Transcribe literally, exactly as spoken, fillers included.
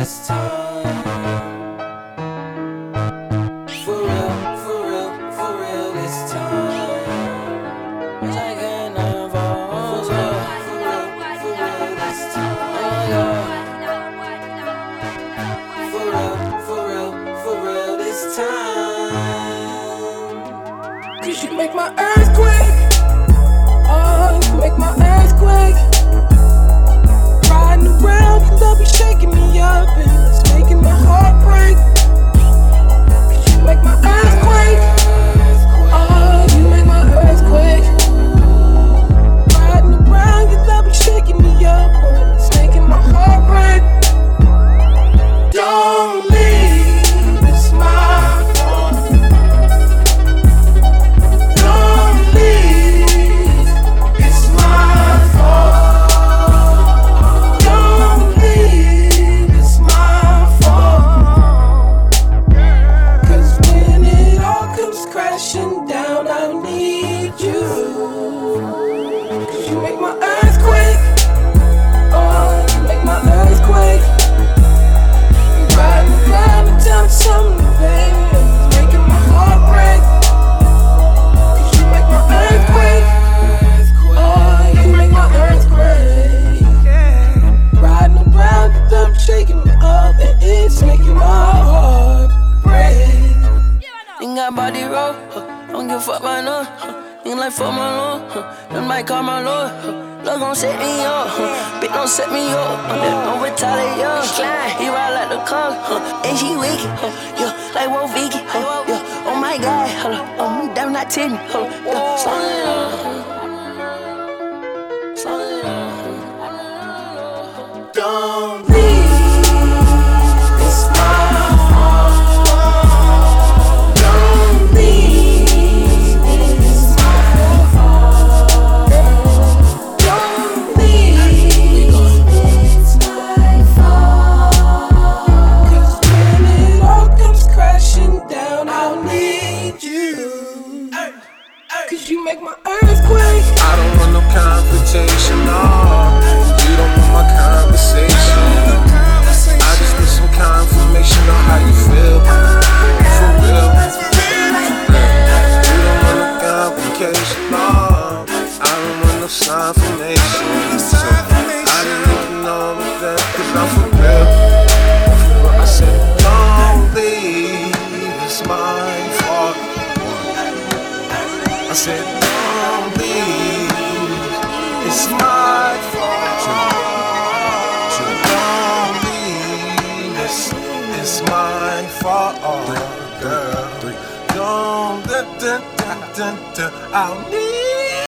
this time. For real, for real, for real this time. Like an evolve. For real, for real, for real this time. For real, for real, for real this time. Cause you make my earthquake. Oh, you make my earthquake. Riding around, your love be shaking me up, and it's making my heart break. Cause you make my earthquake. Oh, you make my earthquake. Riding around, your love be shaking me up, and it's making my heart break. Don't leave, it's my fault. Don't leave, it's my fault. Don't leave, it's my fault. Cause when it all comes crashing down, I need you. Cause you make my earthquake. Oh, you make my earthquake. Riding around and telling something, baby, it's making my heart break. Cause you make my earthquake. Oh, you make my earthquake. Riding around, your thumb shaking me up, and it's making my heart break. Ain't got body roll, huh? Don't give a fuck about none, huh? Ain't like fuck my lord, huh? Them might call my lord, huh? Love gon' set me up, huh? Bitch don't set me up, huh? Don't retaliate, yeah. He ride like the car, huh? And she wicked, huh? Yeah, like Wolf Vicky, huh? Yeah, oh my God, huh? Oh, me damn not tell me, huh? Yeah, slow it down, huh? Slow it down, huh? Don't leave, it's my fault. Don't leave, it's my fault. Don't leave, it's my fault. Cause when it all comes crashing down, I'll need you. Cause you make my earthquake. I don't want no confrontation, no. You don't want my conversation. I just need some confirmation on how you feel. For real. You don't want no complication, no. I don't want no confirmation. So I didn't even know that, cause I'm for real. I said, don't leave, it's my fault. I said, don't leave, it's my fault. Don't leave, it's, it's my fault, girl. Don't, da, da, da, da, da. I'll need